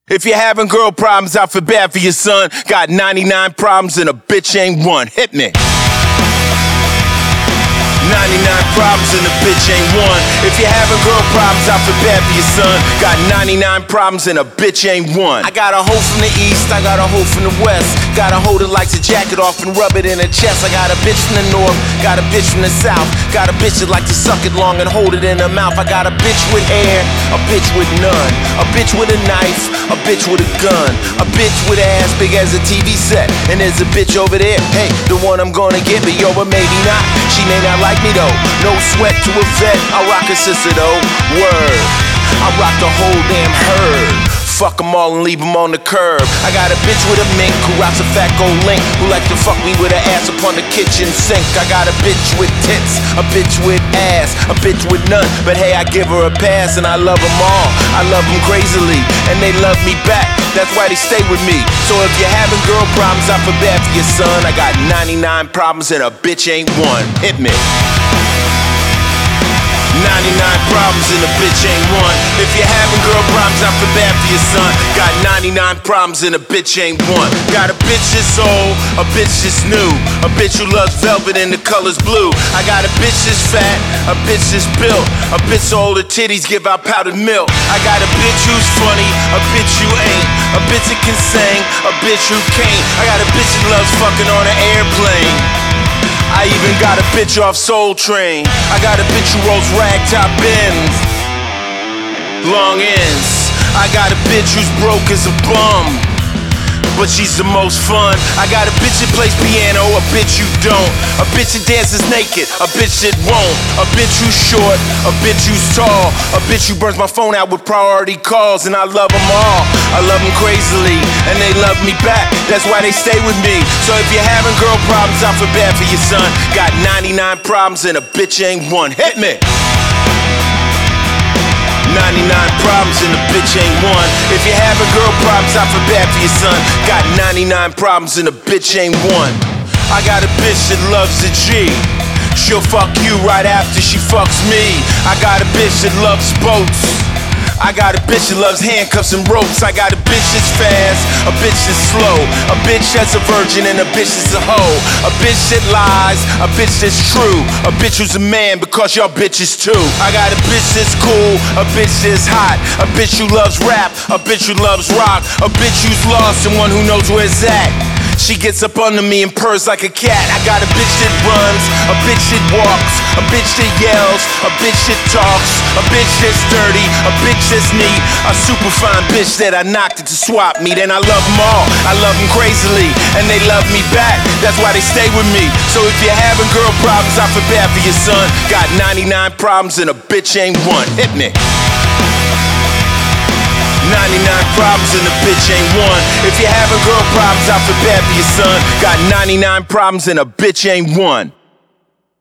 If you're having girl problems, I feel bad for your son. Got 99 problems and a bitch ain't one. Hit me. 99 problems and a bitch ain't one. If you're having girl problems, I feel bad for your son. Got 99 problems and a bitch ain't one. I got a hoe from the east, I got a hoe from the west. Got a hoe that likes to jack it off and rub it in her chest. I got a bitch from the north, got a bitch from the south. Got a bitch that like to suck it long and hold it in her mouth. I got a bitch with hair, a bitch with none. A bitch with a knife, a bitch with a gun. A bitch with an ass big as a TV set. And there's a bitch over there, hey, the one I'm gonna get, but yo, but maybe not. She may not like me though. No sweat to a vet, I rock a sister though. Word, I rock the whole damn herd. Fuck them all and leave them on the curb. I got a bitch with a mink who rocks a fat gold link, who like to fuck me with her ass upon the kitchen sink. I got a bitch with tits, a bitch with ass, a bitch with none, but hey, I give her a pass and I love them all. I love them crazily and they love me back. That's why they stay with me. So if you're having girl problems, I feel bad for your son. I got 99 problems and a bitch ain't one. Hit me. 99 problems and a bitch ain't one. If you're having girl problems, I feel bad for your son. Got 99 problems and a bitch ain't one. Got a bitch that's old, a bitch that's new, a bitch who loves velvet and the color's blue. I got a bitch that's fat, a bitch that's built, a bitch so old her titties give out powdered milk. I got a bitch who's funny, a bitch who ain't, a bitch that can sing, a bitch who can't. I got a bitch that loves fucking on an airplane. I even got a bitch off Soul Train. I got a bitch who rolls ragtop bins, long ends. I got a bitch who's broke as a bum, but she's the most fun. I got a bitch that plays piano, a bitch who don't, a bitch that dances naked, a bitch that won't, a bitch who's short, a bitch who's tall, a bitch who burns my phone out with priority calls. And I love them all, I love them crazily, and they love me back. That's why they stay with me. So if you're having girl problems, I feel bad for your son. Got 99 problems and a bitch ain't one. Hit me. 99 problems and a bitch ain't one. If you're having girl problems, I feel bad for your son. Got 99 problems and a bitch ain't one. I got a bitch that loves a G. She'll fuck you right after she fucks me. I got a bitch that loves boats. I got a bitch that loves handcuffs and ropes. I got a bitch that's fast, a bitch that's slow, a bitch that's a virgin and a bitch that's a hoe, a bitch that lies, a bitch that's true, a bitch who's a man because y'all bitches too. I got a bitch that's cool, a bitch that's hot, a bitch who loves rap, a bitch who loves rock, a bitch who's lost and one who knows where it's at. She gets up under me and purrs like a cat. I got a bitch that runs, a bitch that walks, a bitch that yells, a bitch that talks, a bitch that's dirty, a bitch that's neat, a super fine bitch that I knocked it to swap meet. And I love them all, I love them crazily, and they love me back. That's why they stay with me. So if you're having girl problems, I feel bad for your son. Got 99 problems and a bitch ain't one. Hit me. 99 problems and a bitch ain't one. If you're having girl problems, I feel bad for your son. Got 99 problems and a bitch ain't one.